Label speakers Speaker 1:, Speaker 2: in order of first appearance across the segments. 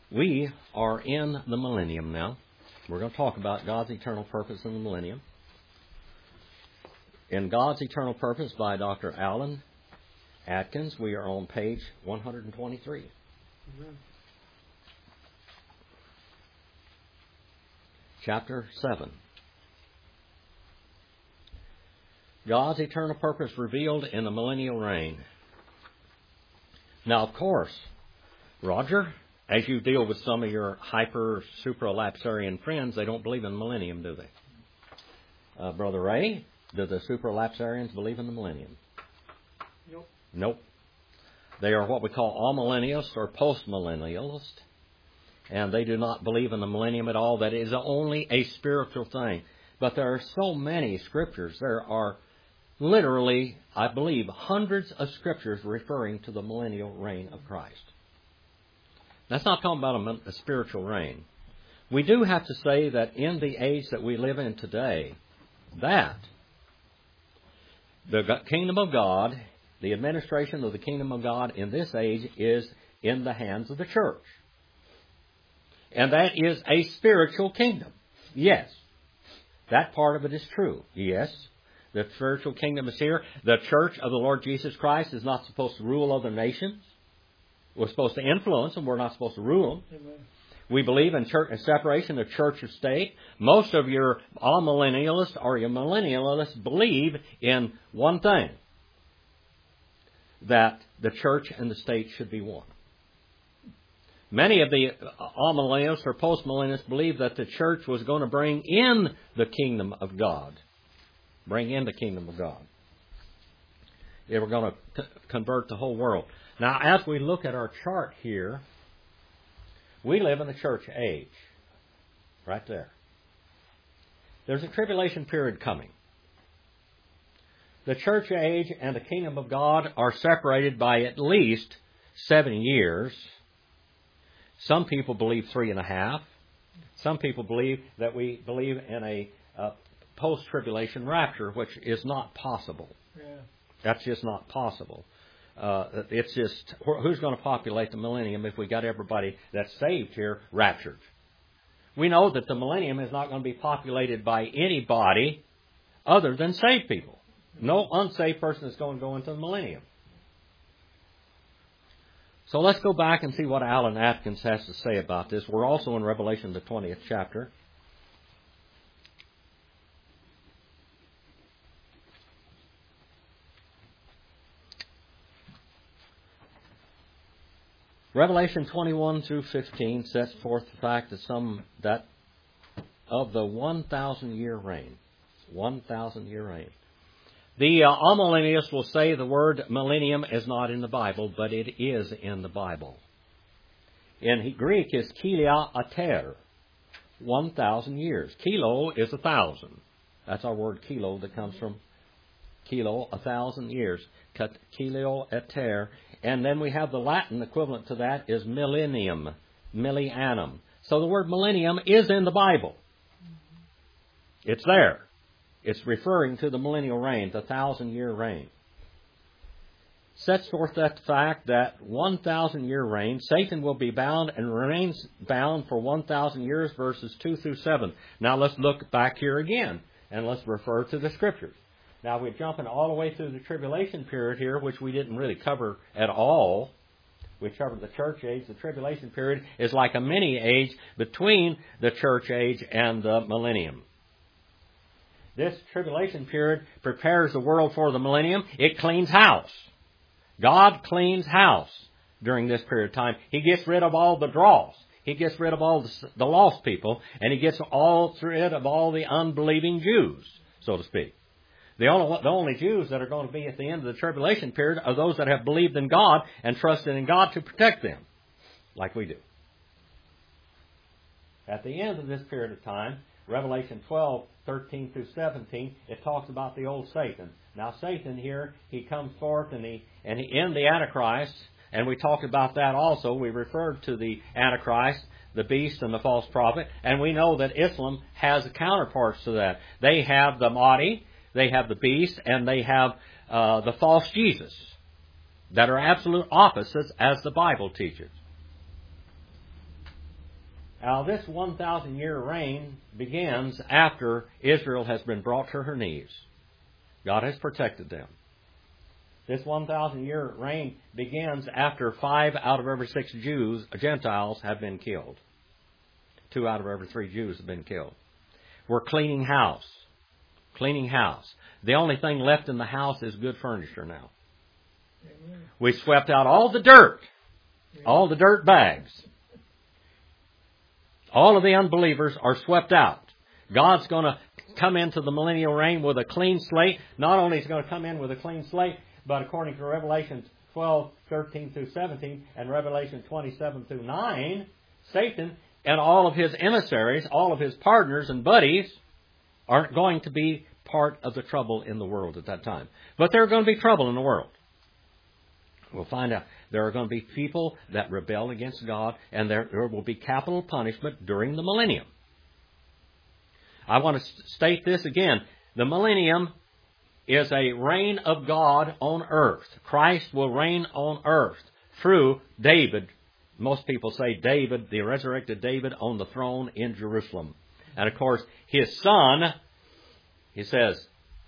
Speaker 1: We are in the millennium now. We're going to talk about God's eternal purpose in the millennium. In God's Eternal Purpose by Dr. Alan Atkins, we are on page 123. Amen. Chapter 7. God's eternal purpose revealed in the millennial reign. Now, of course, Roger, as you deal with some of your hyper-supralapsarian friends, they don't believe in the millennium, do they? Brother Ray, do the supralapsarians believe in the millennium? Nope. They are what we call amillennialists or postmillennialists, and they do not believe in the millennium at all. That is only a spiritual thing. But there are so many scriptures. There are literally, I believe, hundreds of scriptures referring to the millennial reign of Christ. That's not talking about a spiritual reign. We do have to say that in the age that we live in today, that the kingdom of God, the administration of the kingdom of God in this age is in the hands of the church. And that is a spiritual kingdom. Yes. That part of it is true. Yes. The spiritual kingdom is here. The church of the Lord Jesus Christ is not supposed to rule other nations. We're supposed to influence them. We're not supposed to rule them. Amen. We believe in separation of church and state. Most of your amillennialists or your millennialists believe in one thing, that the church and the state should be one. Many of the amillennialists or postmillennialists believe that the church was going to bring in the kingdom of God. Bring in the kingdom of God. They were going to convert the whole world. Now, as we look at our chart here, we live in the church age. Right there. There's a tribulation period coming. The church age and the kingdom of God are separated by at least 7 years. Some people believe 3.5. Some people believe that we believe in a post-tribulation rapture, which is not possible. Yeah. That's just not possible. It's just, who's going to populate the millennium if we got everybody that's saved here raptured? We know that the millennium is not going to be populated by anybody other than saved people. No unsaved person is going to go into the millennium. So let's go back and see what Alan Atkins has to say about this. We're also in Revelation, the 20th chapter. Revelation 21 through 15 sets forth the fact that of the 1,000-year reign. 1,000-year reign. The amillennialists will say the word millennium is not in the Bible, but it is in the Bible. In Greek is kilia ater, 1,000 years. Kilo is 1,000. That's our word kilo that comes from kilo, 1,000 years. Kilio ater. And then we have the Latin equivalent to that is millennium, millennium. So the word millennium is in the Bible. It's there. It's referring to the millennial reign, the 1,000-year reign. Sets forth that fact that 1,000-year reign, Satan will be bound and remains bound for 1,000 years, verses 2 through 7. Now let's look back here again, and let's refer to the Scriptures. Now we're jumping all the way through the tribulation period here, which we didn't really cover at all. We covered the church age. The tribulation period is like a mini age between the church age and the millennium. This tribulation period prepares the world for the millennium. It cleans house. God cleans house during this period of time. He gets rid of all the dross. He gets rid of all the lost people, and He gets rid of all the unbelieving Jews, so to speak. The only Jews that are going to be at the end of the tribulation period are those that have believed in God and trusted in God to protect them, like we do. At the end of this period of time, Revelation 12, 13 through 17, it talks about the old Satan. Now Satan here, he comes forth and he in the Antichrist, and we talked about that also. We referred to the Antichrist, the beast and the false prophet, and we know that Islam has counterparts to that. They have the Mahdi, they have the beast, and they have the false Jesus that are absolute opposites as the Bible teaches. Now, this 1,000-year reign begins after Israel has been brought to her knees. God has protected them. This 1,000-year reign begins after 5 out of every 6 Gentiles have been killed. 2 out of every 3 Jews have been killed. We're cleaning house. Cleaning house. The only thing left in the house is good furniture now.
Speaker 2: Amen.
Speaker 1: We swept out all the dirt. All the dirt bags. All of the unbelievers are swept out. God's going to come into the millennial reign with a clean slate. Not only is he going to come in with a clean slate, but according to Revelation 12, 13 through 17, and Revelation 27 through 9, Satan and all of his emissaries, all of his partners and buddies, aren't going to be part of the trouble in the world at that time. But there are going to be trouble in the world. We'll find out. There are going to be people that rebel against God, and there will be capital punishment during the millennium. I want to state this again. The millennium is a reign of God on earth. Christ will reign on earth through David. Most people say David, the resurrected David, on the throne in Jerusalem. And of course, his son, he says,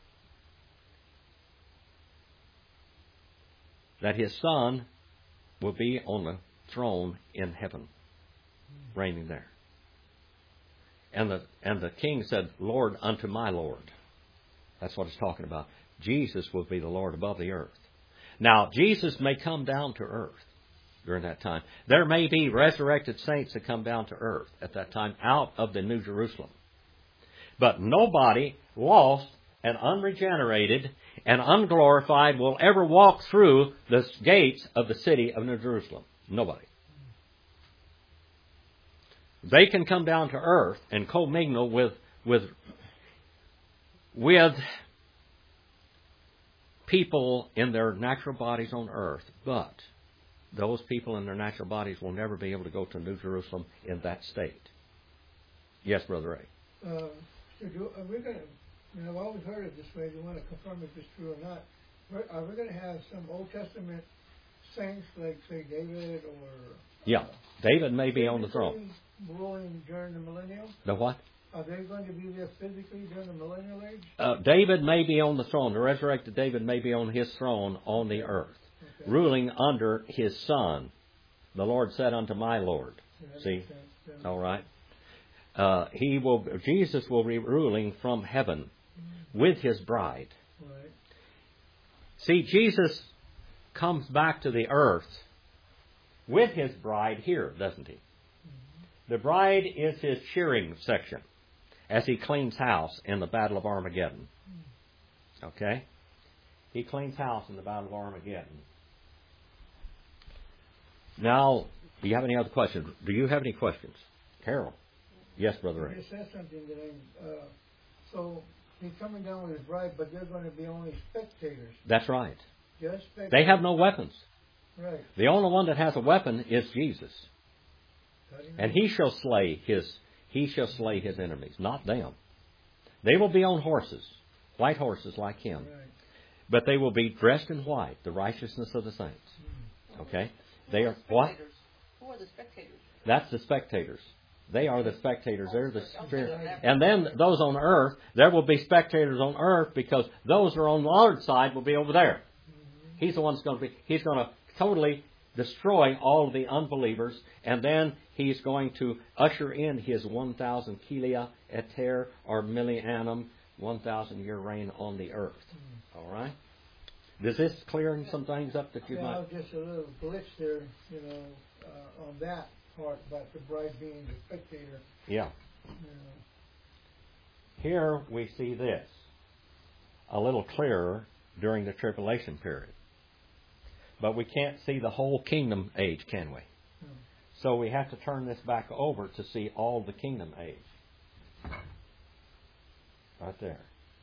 Speaker 1: that his son will be on the throne in heaven, reigning there. And the king said, Lord unto my Lord. That's what it's talking about. Jesus will be the Lord above the earth. Now, Jesus may come down to earth during that time. There may be resurrected saints that come down to earth at that time out of the New Jerusalem. But nobody lost and unregenerated and unglorified will ever walk through the gates of the city of New Jerusalem. Nobody. They can come down to earth and commingle with people in their natural bodies on earth, but those people in their natural bodies will never be able to go to New Jerusalem in that state. Yes, Brother Ray.
Speaker 2: Are we going to? I've always heard it this way. You want to confirm if it's true or not. Are we going to have some Old Testament saints like, say, David or...
Speaker 1: Yeah, David may be on the throne.
Speaker 2: Ruling during the millennium?
Speaker 1: The what?
Speaker 2: Are they going to be there physically during the millennial age?
Speaker 1: David may be on the throne. The resurrected David may be on his throne on the earth, ruling under his son. The Lord said unto my Lord. See? All right. Jesus will be ruling from heaven with his bride.
Speaker 2: Right.
Speaker 1: See, Jesus comes back to the earth with his bride here, doesn't he? Mm-hmm. The bride is his cheering section as he cleans house in the Battle of Armageddon. Okay? He cleans house in the Battle of Armageddon. Now, do you have any other questions? Do you have any questions? Carol? Yes, Brother Ray.
Speaker 2: You said something that so he's coming down with his bride, but they're going to be only spectators.
Speaker 1: That's right.
Speaker 2: Just spectators.
Speaker 1: They have no weapons.
Speaker 2: Right.
Speaker 1: The only one that has a weapon is Jesus. And he shall slay his enemies, not them. They will be on horses, white horses like him.
Speaker 2: Right.
Speaker 1: But they will be dressed in white, the righteousness of the saints. Okay? They are what?
Speaker 3: Who are the spectators?
Speaker 1: That's the spectators. They are the spectators. They're the spirit. And then those on earth, there will be spectators on earth because those who are on the Lord's side will be over there. He's the one that's going to be, he's going to totally destroy all of the unbelievers, and then he's going to usher in his 1,000 kilia eter or millennium, 1,000-year reign on the earth. All right? Is this clearing some things up that you might...
Speaker 2: Just a little glitch there, on that part about the bride being the spectator.
Speaker 1: Yeah. Here we see this a little clearer during the tribulation period. But we can't see the whole kingdom age, can we? So we have to turn this back over to see all the kingdom age. Right there.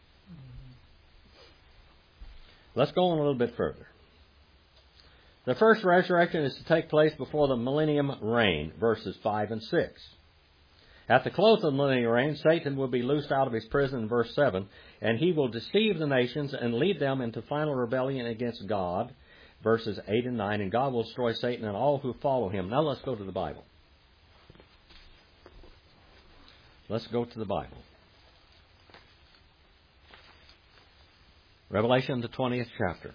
Speaker 1: Let's go on a little bit further. The first resurrection is to take place before the millennium reign, verses 5 and 6. At the close of the millennium reign, Satan will be loosed out of his prison in verse 7, and he will deceive the nations and lead them into final rebellion against God, verses 8 and 9, and God will destroy Satan and all who follow him. Now let's go to the Bible. Let's go to the Bible. Revelation, the 20th chapter.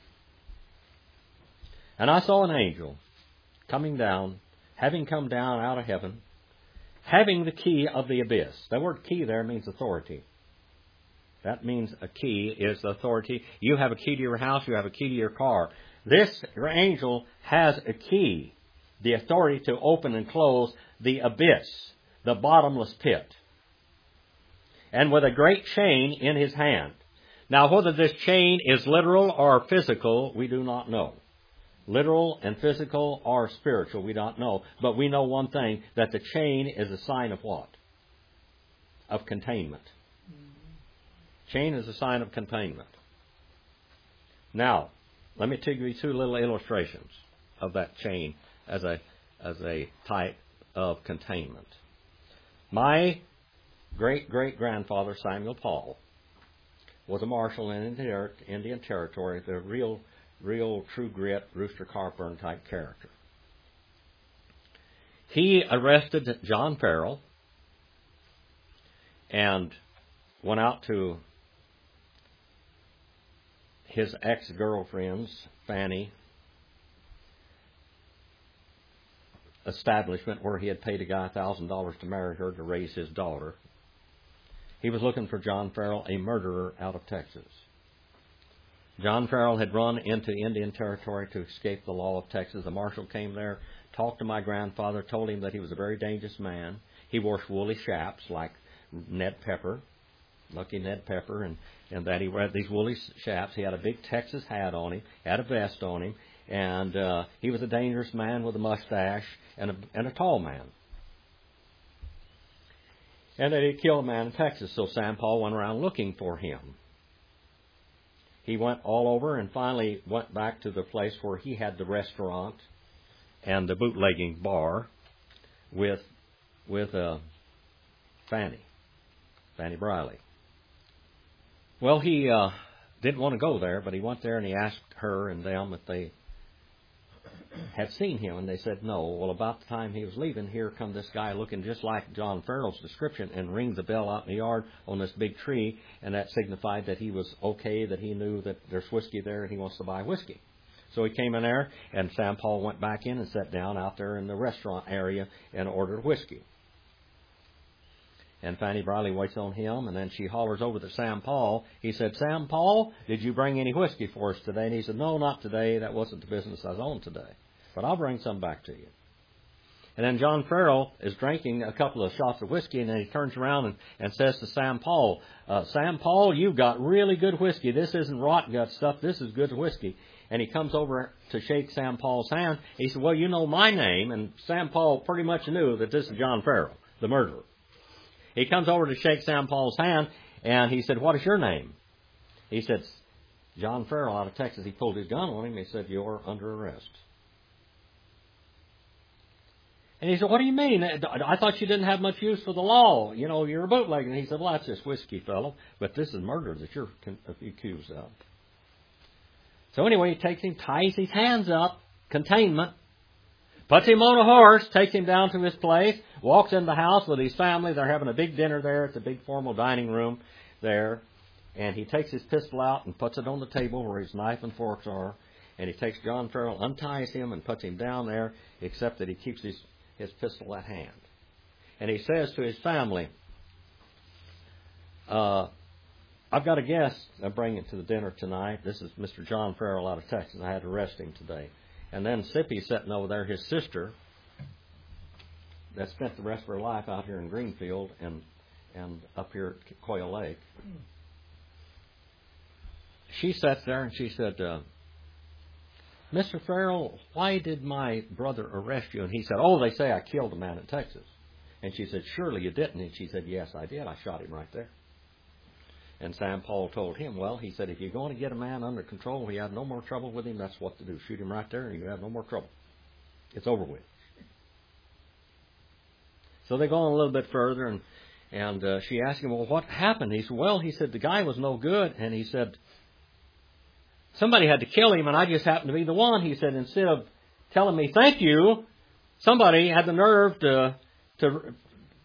Speaker 1: And I saw an angel coming down, having come down out of heaven, having the key of the abyss. The word key there means authority. That means a key is authority. You have a key to your house, you have a key to your car. This angel has a key, the authority to open and close the abyss, the bottomless pit, and with a great chain in his hand. Now, whether this chain is literal or physical, we do not know. Literal and physical or spiritual, we don't know. But we know one thing, that the chain is a sign of what? Of containment. Chain is a sign of containment. Now, let me give you two little illustrations of that chain as a type of containment. My great-great-grandfather, Samuel Paul, was a marshal in Indian Territory, the real true grit, Rooster Carburn type character. He arrested John Farrell and went out to his ex-girlfriend's, Fanny, establishment where he had paid a guy $1,000 to marry her to raise his daughter. He was looking for John Farrell, a murderer out of Texas. John Farrell had run into Indian Territory to escape the law of Texas. The marshal came there, talked to my grandfather, told him that he was a very dangerous man. He wore woolly chaps like Ned Pepper, Lucky Ned Pepper, and that he wore these woolly chaps. He had a big Texas hat on him, had a vest on him, and he was a dangerous man with a mustache and a tall man. And that he killed a man in Texas, so Sam Paul went around looking for him. He went all over and finally went back to the place where he had the restaurant and the bootlegging bar with Fanny Briley. Well, he didn't want to go there, but he went there and he asked her and them if they had seen him, and they said no. Well, about the time he was leaving, here come this guy looking just like John Farrell's description and rings the bell out in the yard on this big tree, and that signified that he was okay, that he knew that there's whiskey there and he wants to buy whiskey. So he came in there, and Sam Paul went back in and sat down out there in the restaurant area and ordered whiskey. And Fanny Briley waits on him, and then she hollers over to Sam Paul. He said, "Sam Paul, did you bring any whiskey for us today?" And he said, "No, not today. That wasn't the business I was on today. But I'll bring some back to you." And then John Farrell is drinking a couple of shots of whiskey, and then he turns around and says to Sam Paul, "Sam Paul, you've got really good whiskey. This isn't rot gut stuff. This is good whiskey." And he comes over to shake Sam Paul's hand. He said, "Well, you know my name." And Sam Paul pretty much knew that this is John Farrell, the murderer. He comes over to shake Sam Paul's hand, and he said, "What is your name?" He said, "John Farrell out of Texas." He pulled his gun on him. He said, "You're under arrest." And he said, "What do you mean? I thought you didn't have much use for the law. You know, you're a bootlegger." And he said, "Well, that's just whiskey, fellow. But this is murder that you're accused of." So anyway, he takes him, ties his hands up, containment, puts him on a horse, takes him down to his place, walks in the house with his family. They're having a big dinner there. It's a big formal dining room there. And he takes his pistol out and puts it on the table where his knife and forks are. And he takes John Farrell, unties him, and puts him down there, except that he keeps his pistol at hand. And he says to his family, "I've got a guest I'm bringing to the dinner tonight. This is Mr. John Farrell out of Texas. I had to arrest him today." And then Sippy's sitting over there, his sister, that spent the rest of her life out here in Greenfield and up here at Coyle Lake. She sat there and she said, "Mr. Farrell, why did my brother arrest you?" And he said, "Oh, they say I killed a man in Texas." And she said, "Surely you didn't." And she said, "Yes, I did. I shot him right there." And Sam Paul told him, "Well," he said, "if you're going to get a man under control, he have no more trouble with him, that's what to do. Shoot him right there and you have no more trouble. It's over with." So they go on a little bit further, and she asked him, "Well, what happened?" He said, "Well," he said, "the guy was no good." And he said, "Somebody had to kill him, and I just happened to be the one." He said, "Instead of telling me thank you, somebody had the nerve to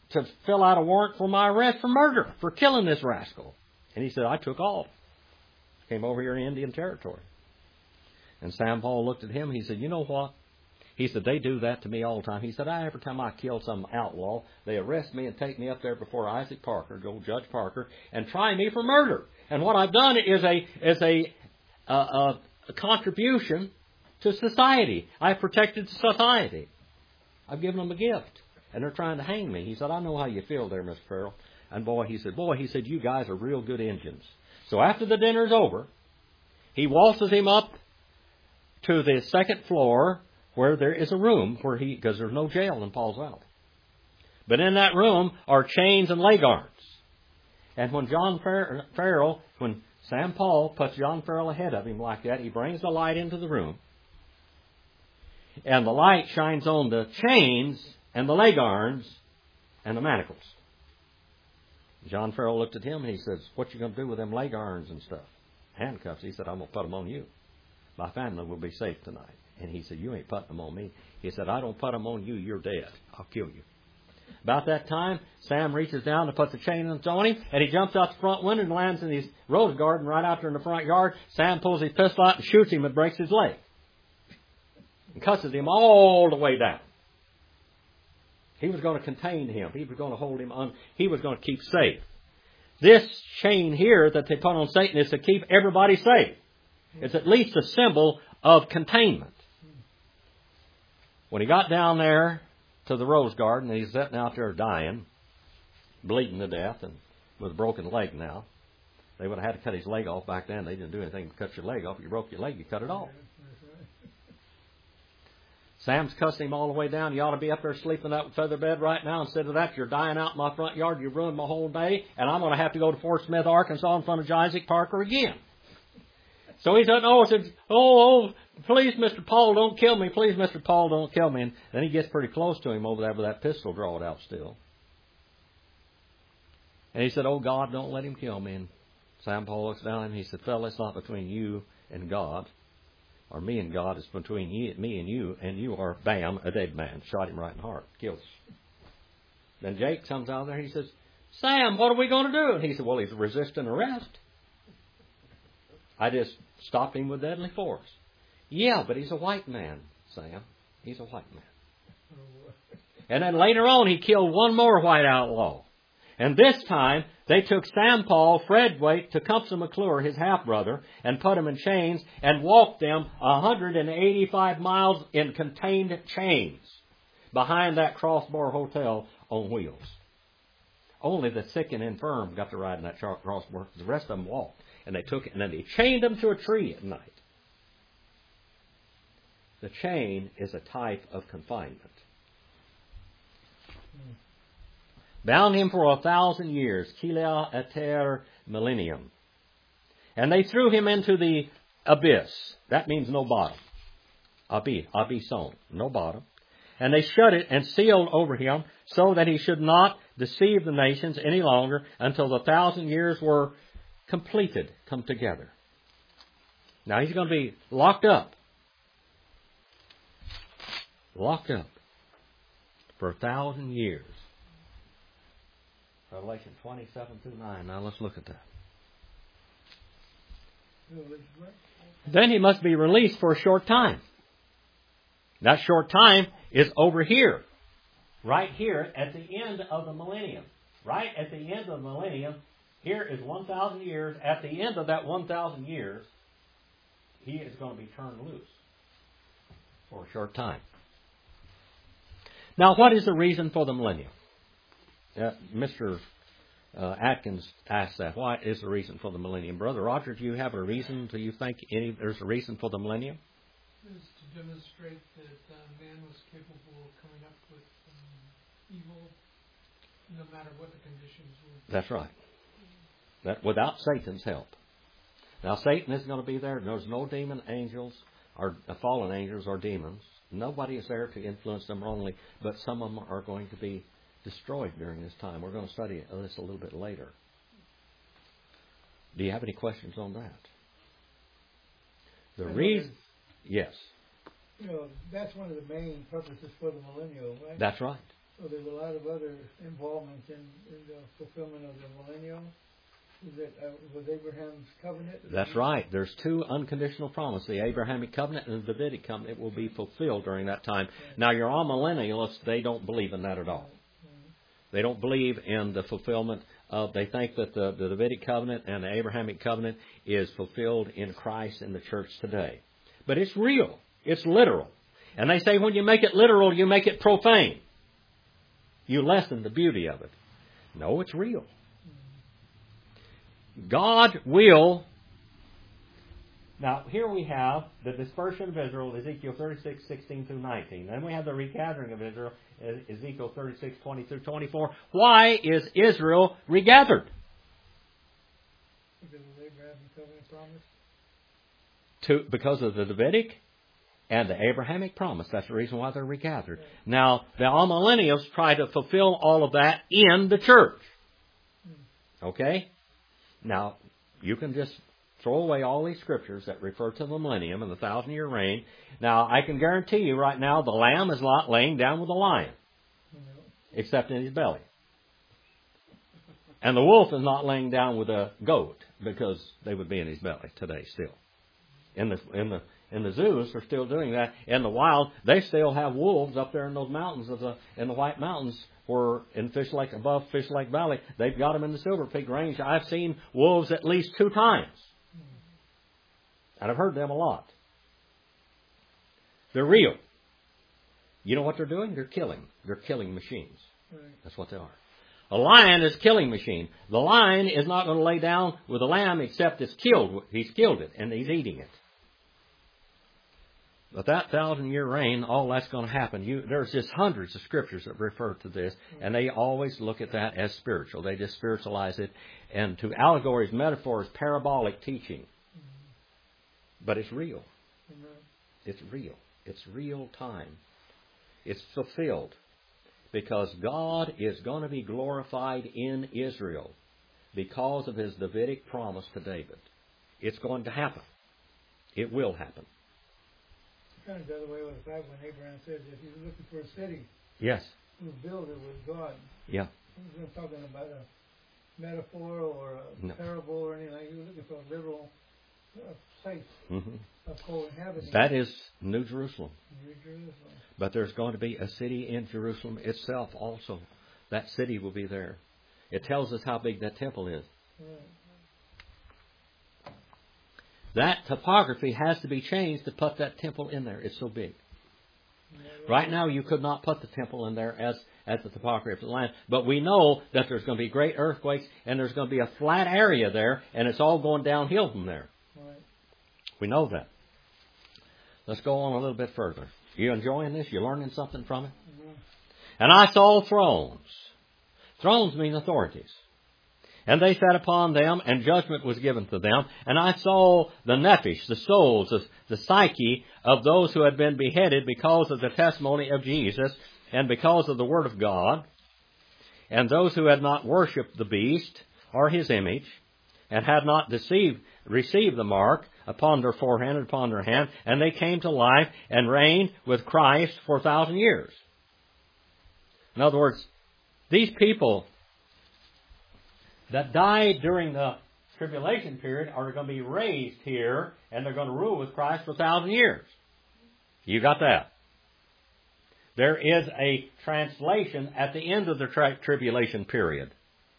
Speaker 1: to fill out a warrant for my arrest for murder, for killing this rascal. And he said, I took off. Came over here in Indian Territory. And Sam Paul looked at him. He said, you know what? He said, they do that to me all the time. He said, every time I kill some outlaw, they arrest me and take me up there before Isaac Parker, old Judge Parker, and try me for murder. And what I've done is a contribution to society. I've protected society. I've given them a gift. And they're trying to hang me. He said, I know how you feel there, Mr. Farrell. And he said, you guys are real good Indians. So after the dinner's over, he waltzes him up to the second floor where there is a room because there's no jail in Paul's Valley. But in that room are chains and leg irons. And when when Sam Paul puts John Farrell ahead of him like that, he brings the light into the room. And the light shines on the chains and the leg irons and the manacles. John Farrell looked at him and he says, what you going to do with them leg irons and stuff? Handcuffs. He said, I'm going to put them on you. My family will be safe tonight. And he said, you ain't putting them on me. He said, I don't put them on you. You're dead. I'll kill you. About that time, Sam reaches down to put the chain on him, and he jumps out the front window and lands in his rose garden right out there in the front yard. Sam pulls his pistol out and shoots him and breaks his leg. And cusses him all the way down. He was going to contain him. He was going to hold him on. He was going to keep safe. This chain here that they put on Satan is to keep everybody safe. It's at least a symbol of containment. When he got down there to the rose garden, and he's sitting out there dying, bleeding to death, and with a broken leg now. They would have had to cut his leg off back then. They didn't do anything to cut your leg off. If you broke your leg, you cut it off. Sam's cussing him all the way down. You ought to be up there sleeping in that feather bed right now. Instead of that, you're dying out in my front yard. You ruined my whole day. And I'm going to have to go to Fort Smith, Arkansas in front of Isaac Parker again. So he said, please, Mr. Paul, don't kill me. Please, Mr. Paul, don't kill me. And then he gets pretty close to him over there with that pistol drawn out still. And he said, oh, God, don't let him kill me. And Sam Paul looks down at him and he said, fella, it's not between you and God. Or me and God, it's between me and you are, bam, a dead man. Shot him right in the heart. Kills him. Then Jake comes out there and he says, Sam, what are we going to do? And he said, well, he's resisting arrest. I just stopped him with deadly force. Yeah, but he's a white man, Sam. He's a white man. And then later on, he killed one more white outlaw. And this time, they took Sam Paul, Fred Waite, Tecumseh McClure, his half-brother, and put him in chains and walked them 185 miles in contained chains behind that Crossbar Hotel on wheels. Only the sick and infirm got to ride in that Crossbar. The rest of them walked. And they took it, and then they chained him to a tree at night. The chain is a type of confinement. Bound him for 1,000 years, Kilea Eter Millennium. And they threw him into the abyss. That means no bottom. Abysson, no bottom. And they shut it and sealed over him so that he should not deceive the nations any longer until the 1,000 years were completed, come together. Now he's going to be locked up. Locked up for 1,000 years. Revelation 27-9. Now let's look at that. Then he must be released for a short time. That short time is over here. Right here at the end of the millennium. Right at the end of the millennium. Here is 1,000 years. At the end of that 1,000 years, he is going to be turned loose for a short time. Now, what is the reason for the millennium? Mr. Atkins asked that. What is the reason for the millennium? Brother Roger, do you have a reason? Do you think there's a reason for the millennium?
Speaker 3: It is to demonstrate that man was capable of coming up with evil no matter what the conditions were.
Speaker 1: That's right. That without Satan's help. Now, Satan isn't going to be there. There's no demon angels or fallen angels or demons. Nobody is there to influence them wrongly, but some of them are going to be destroyed during this time. We're going to study this a little bit later. Do you have any questions on that? The reason, yes.
Speaker 2: You know, that's one of the main purposes for the millennial, right?
Speaker 1: That's right.
Speaker 2: So there's a lot of other involvement in the fulfillment of the millennium. Is it with Abraham's covenant?
Speaker 1: That's right. There's two unconditional promises. The Abrahamic covenant and the Davidic covenant will be fulfilled during that time. Now, your amillennialists, they don't believe in that at all. They don't believe in the fulfillment of, they think that the Davidic covenant and the Abrahamic covenant is fulfilled in Christ in the church today. But it's real. It's literal. And they say when you make it literal, you make it profane. You lessen the beauty of it. No, it's real. God will. Now, here we have the dispersion of Israel, Ezekiel 36, 16 through 19. Then we have the regathering of Israel, Ezekiel 36, 20 through 24. Why is Israel regathered?
Speaker 2: Because of Abraham's covenant promise.
Speaker 1: Because of the Davidic and the Abrahamic promise. That's the reason why they're regathered. Now, the amillennials try to fulfill all of that in the church. Okay? Now, you can just throw away all these scriptures that refer to the millennium and the 1,000-year reign. Now, I can guarantee you right now the lamb is not laying down with the lion, except in his belly. And the wolf is not laying down with a goat, because they would be in his belly today still. In the zoos, they're still doing that. In the wild, they still have wolves up there in those mountains in the White Mountains, or in above Fish Lake Valley. They've got them in the Silver Peak Range. I've seen wolves at least 2 times. And I've heard them a lot. They're real. You know what they're doing? They're killing. They're killing machines. That's what they are. A lion is a killing machine. The lion is not going to lay down with a lamb except it's killed. He's killed it and he's eating it. But that 1,000-year reign, all that's going to happen. There's just hundreds of scriptures that refer to this, and they always look at that as spiritual. They just spiritualize it, and to allegories, metaphors, parabolic teaching. But it's real. It's real. It's real time. It's fulfilled. Because God is going to be glorified in Israel because of His Davidic promise to David. It's going to happen. It will happen.
Speaker 2: Kind of the other way with the fact when Abraham says if he was looking for a city,
Speaker 1: yes,
Speaker 2: whose builder was God.
Speaker 1: Yeah.
Speaker 2: He wasn't talking about a metaphor or a parable or anything. He was looking for a literal place of co-inhabiting.
Speaker 1: That is New Jerusalem.
Speaker 2: New Jerusalem.
Speaker 1: But there's going to be a city in Jerusalem itself also. That city will be there. It tells us how big that temple is.
Speaker 2: Right.
Speaker 1: That topography has to be changed to put that temple in there. It's so big. Right now, you could not put the temple in there as the topography of the land. But we know that there's going to be great earthquakes, and there's going to be a flat area there, and it's all going downhill from there.
Speaker 2: Right.
Speaker 1: We know that. Let's go on a little bit further. You enjoying this? You learning something from it?
Speaker 2: Mm-hmm.
Speaker 1: And I saw thrones. Thrones mean authorities. And they sat upon them, and judgment was given to them. And I saw the nephesh, the souls, the psyche of those who had been beheaded because of the testimony of Jesus and because of the word of God, and those who had not worshipped the beast or his image, and had not received the mark upon their forehead and upon their hand, and they came to life and reigned with Christ for 1,000 years. In other words, these people that died during the tribulation period are going to be raised here, and they're going to rule with Christ for 1,000 years. You got that? There is a translation at the end of the tribulation period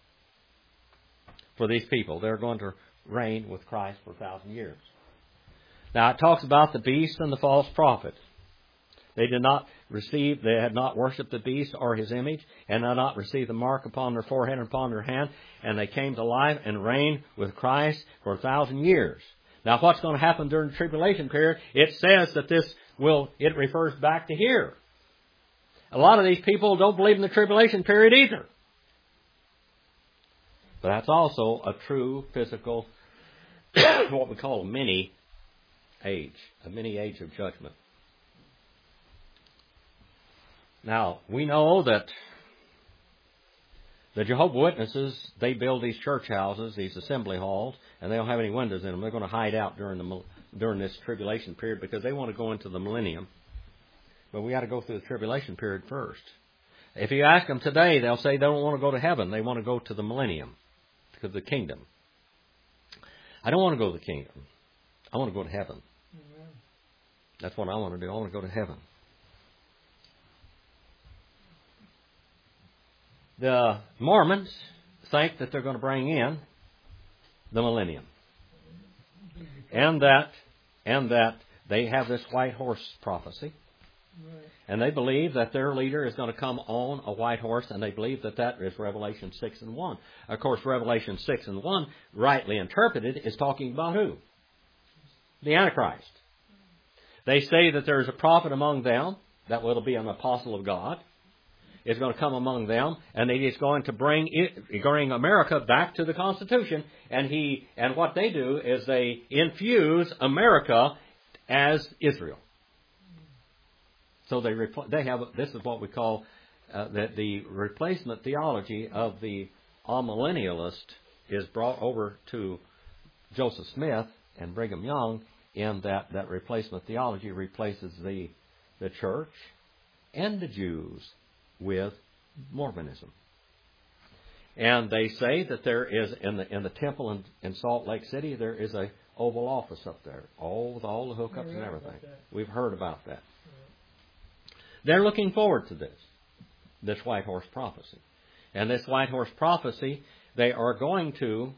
Speaker 1: for these people. They're going to reign with Christ for 1,000 years. Now, it talks about the beast and the false prophet. They had not worshipped the beast or his image, and had not received the mark upon their forehead and upon their hand, and they came to life and reigned with Christ for 1,000 years. Now, what's going to happen during the tribulation period? It says that it refers back to here. A lot of these people don't believe in the tribulation period either. But that's also a true physical, what we call a mini age of judgment. Now, we know that the Jehovah's Witnesses, they build these church houses, these assembly halls, and they don't have any windows in them. They're going to hide out during this tribulation period because they want to go into the millennium. But we got to go through the tribulation period first. If you ask them today, they'll say they don't want to go to heaven. They want to go to the millennium, to the kingdom. I don't want to go to the kingdom. I want to go to heaven.
Speaker 2: Amen.
Speaker 1: That's what I want to do. I want to go to heaven. The Mormons think that they're going to bring in the millennium. And that they have this white horse prophecy.
Speaker 2: Right.
Speaker 1: And they believe that their leader is going to come on a white horse, and they believe that that is Revelation 6:1. Of course, Revelation 6:1, rightly interpreted, is talking about who? The Antichrist. They say that there is a prophet among them that will be an apostle of God. Is going to come among them, and he is going to bring America back to the Constitution. And what they do is they infuse America as Israel. So they have this is what we call the replacement theology of the amillennialist is brought over to Joseph Smith and Brigham Young, in that replacement theology replaces the church and the Jews with Mormonism. And they say that there is in the temple in Salt Lake City, there is a Oval Office up there, with all the hookups and everything. We've heard about that. They're looking forward to this white horse prophecy. And this white horse prophecy, they are going to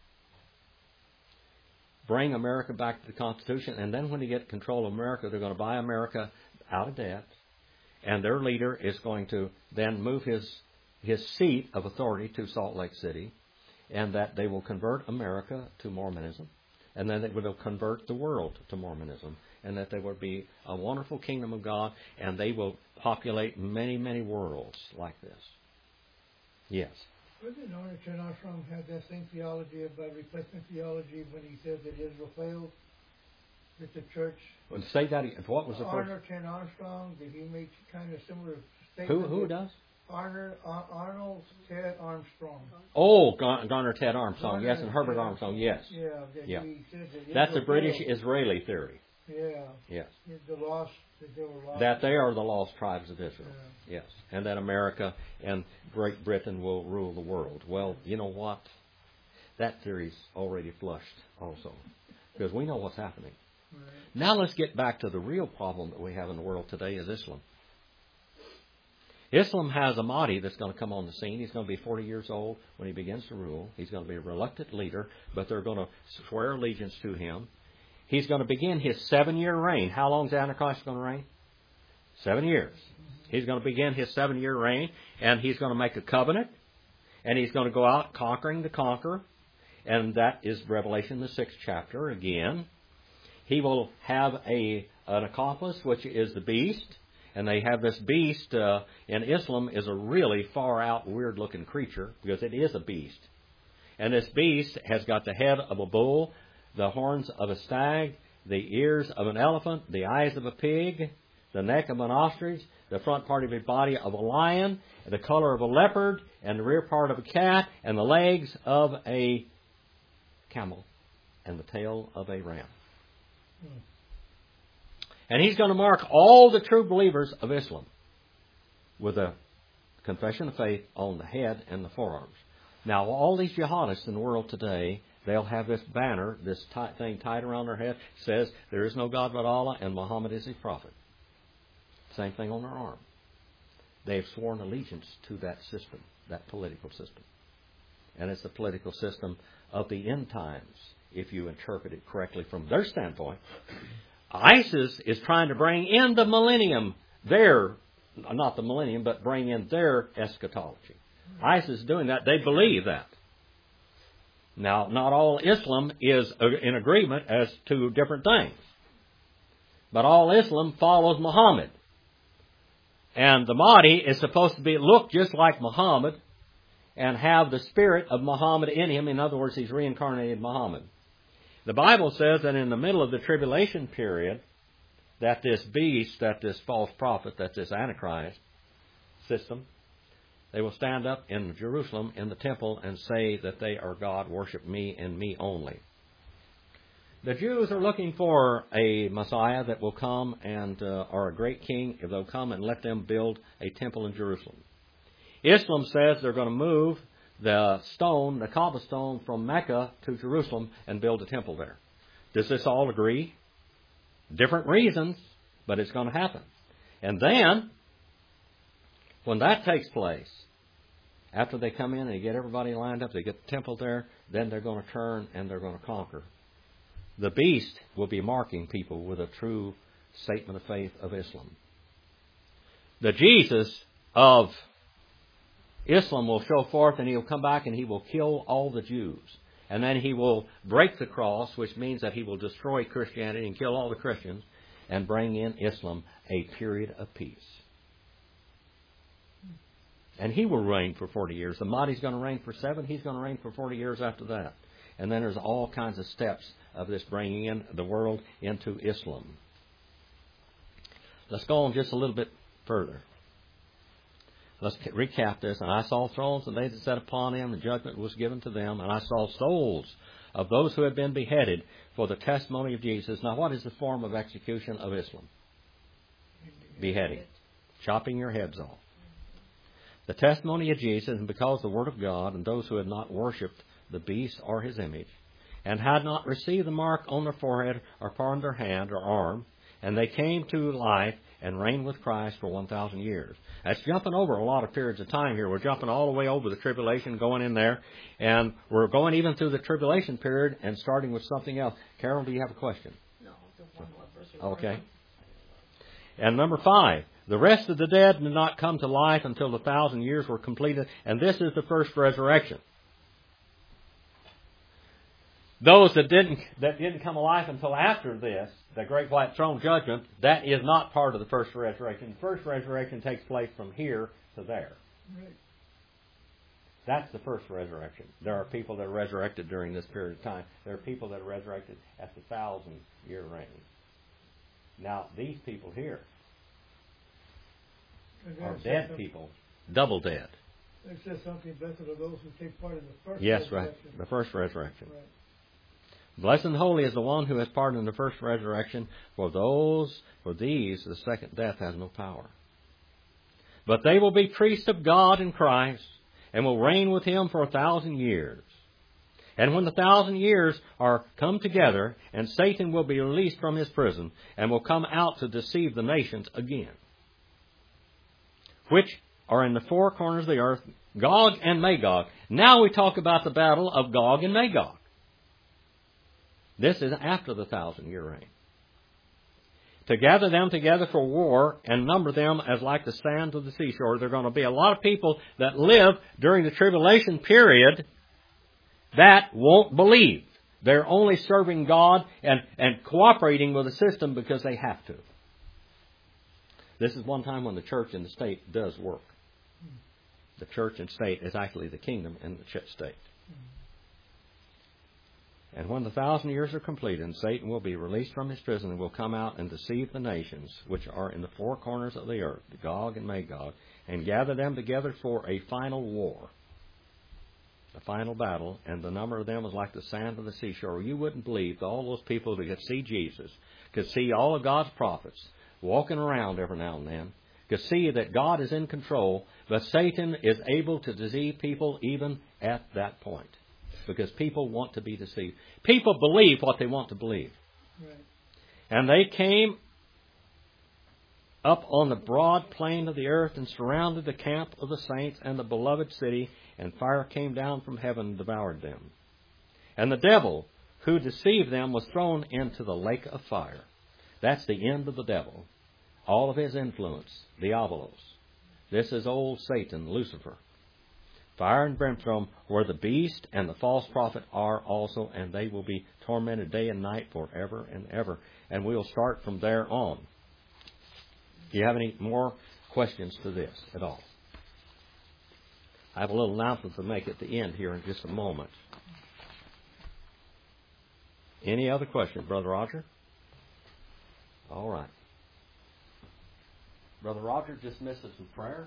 Speaker 1: bring America back to the Constitution, and then when they get control of America, they're going to buy America out of debt. And their leader is going to then move his seat of authority to Salt Lake City, and that they will convert America to Mormonism, and then they will convert the world to Mormonism, and that there will be a wonderful kingdom of God, and they will populate many, many worlds like this. Yes.
Speaker 2: Wasn't Arnold Chen Armstrong had that same theology about replacement theology when he said that Israel failed? That the church...
Speaker 1: Well, say that again. What was the first?
Speaker 2: Arnold Chen Armstrong, did he make kind of similar statement?
Speaker 1: Who does?
Speaker 2: Arnold Ted Armstrong.
Speaker 1: Oh, Garner Ted Armstrong, yes, and Herbert Armstrong, yes.
Speaker 2: Yeah.
Speaker 1: Yeah.
Speaker 2: He said that
Speaker 1: That's the
Speaker 2: Israel
Speaker 1: British-Israeli theory.
Speaker 2: failed. Yeah.
Speaker 1: Yes.
Speaker 2: The lost, that they were lost.
Speaker 1: That they are the lost tribes of Israel.
Speaker 2: Yeah.
Speaker 1: Yes. And that America and Great Britain will rule the world. Well, you know what? That theory's already flushed also. Because we know what's happening.
Speaker 2: Right.
Speaker 1: Now let's get back to the real problem that we have in the world today is Islam. Islam has a Mahdi that's going to come on the scene. He's going to be 40 years old when he begins to rule. He's going to be a reluctant leader, but they're going to swear allegiance to him. He's going to begin his 7-year reign. How long is Antichrist going to reign? 7 years. He's going to begin his 7-year reign, and he's going to make a covenant, and he's going to go out conquering the conqueror, and that is Revelation, the 6th chapter again. He will have an accomplice, which is the beast. And they have this beast in Islam is a really far out, weird looking creature because it is a beast. And this beast has got the head of a bull, the horns of a stag, the ears of an elephant, the eyes of a pig, the neck of an ostrich, the front part of the body of a lion, the color of a leopard, and the rear part of a cat, and the legs of a camel, and the tail of a ram. And he's going to mark all the true believers of Islam with a confession of faith on the head and the forearms. Now, all these jihadists in the world today, they'll have this banner, this thing tied around their head, says, there is no God but Allah and Muhammad is his prophet. Same thing on their arm. They've sworn allegiance to that system, that political system. And it's the political system of the end times, if you interpret it correctly from their standpoint. ISIS is trying to bring in the millennium, not the millennium, but bring in their eschatology. ISIS is doing that. They believe that. Now, not all Islam is in agreement as to different things. But all Islam follows Muhammad. And the Mahdi is supposed to look just like Muhammad and have the spirit of Muhammad in him. In other words, he's reincarnated Muhammad. The Bible says that in the middle of the tribulation period, that this beast, that this false prophet, that this Antichrist system, they will stand up in Jerusalem in the temple and say that they are God, worship me and me only. The Jews are looking for a Messiah that will come and or a great king. If they'll come and let them build a temple in Jerusalem. Islam says they're going to move the stone, the Kaaba stone, from Mecca to Jerusalem and build a temple there. Does this all agree? Different reasons, but it's going to happen. And then, when that takes place, after they come in and they get everybody lined up, they get the temple there, then they're going to turn and they're going to conquer. The beast will be marking people with a true statement of faith of Islam. The Jesus of Islam will show forth, and he'll come back and he will kill all the Jews. And then he will break the cross, which means that he will destroy Christianity and kill all the Christians and bring in Islam a period of peace. And he will reign for 40 years. The Mahdi's going to reign for 7. He's going to reign for 40 years after that. And then there's all kinds of steps of this bringing in the world into Islam. Let's go on just a little bit further. Let's recap this. And I saw thrones, and they that sat upon them, and judgment was given to them. And I saw souls of those who had been beheaded for the testimony of Jesus. Now, what is the form of execution of Islam? Beheading. Chopping your heads off. The testimony of Jesus, and because the Word of God, and those who had not worshipped the beast or his image, and had not received the mark on their forehead or upon their hand or arm, and they came to life and reigned with Christ for 1,000 years. That's jumping over a lot of periods of time here. We're jumping all the way over the tribulation, going in there, and we're going even through the tribulation period and starting with something else. Carol, do you have a question?
Speaker 4: No, the one more verse.
Speaker 1: Okay. And number 5, the rest of the dead did not come to life until the 1,000 years were completed, and this is the first resurrection. Those that didn't come alive until after this, the great white throne judgment, that is not part of the first resurrection. The first resurrection takes place from here to there.
Speaker 2: Right.
Speaker 1: That's the first resurrection. There are people that are resurrected during this period of time. There are people that are resurrected at the 1,000-year reign. Now, these people here are dead people, double dead.
Speaker 2: It says something, blessed are those who take part in the first
Speaker 1: Yes,
Speaker 2: resurrection.
Speaker 1: right. The first resurrection.
Speaker 2: Right.
Speaker 1: Blessed and holy is the one who has part in the first resurrection. For these, the second death has no power. But they will be priests of God in Christ, and will reign with him for 1,000 years. And when the 1,000 years are come together, and Satan will be released from his prison, and will come out to deceive the nations again, which are in the four corners of the earth, Gog and Magog. Now we talk about the battle of Gog and Magog. This is after the 1,000-year reign. To gather them together for war and number them as like the sand of the seashore. There are going to be a lot of people that live during the tribulation period that won't believe. They're only serving God and cooperating with the system because they have to. This is one time when the church and the state does work. The church and state is actually the kingdom and the state. And when the 1,000 years are completed, Satan will be released from his prison and will come out and deceive the nations which are in the four corners of the earth, Gog and Magog, and gather them together for a final war, a final battle, and the number of them is like the sand of the seashore. You wouldn't believe that all those people that could see Jesus, could see all of God's prophets walking around every now and then, could see that God is in control, but Satan is able to deceive people even at that point. Because people want to be deceived. People believe what they want to believe.
Speaker 2: Right.
Speaker 1: And they came up on the broad plain of the earth and surrounded the camp of the saints and the beloved city, and fire came down from heaven and devoured them. And the devil who deceived them was thrown into the lake of fire. That's the end of the devil. All of his influence, Diabolos. This is old Satan, Lucifer. Fire and brimstone, where the beast and the false prophet are also, and they will be tormented day and night forever and ever. And we'll start from there on. Do you have any more questions to this at all? I have a little announcement to make at the end here in just a moment. Any other questions, Brother Roger? All right. Brother Roger dismisses in prayer.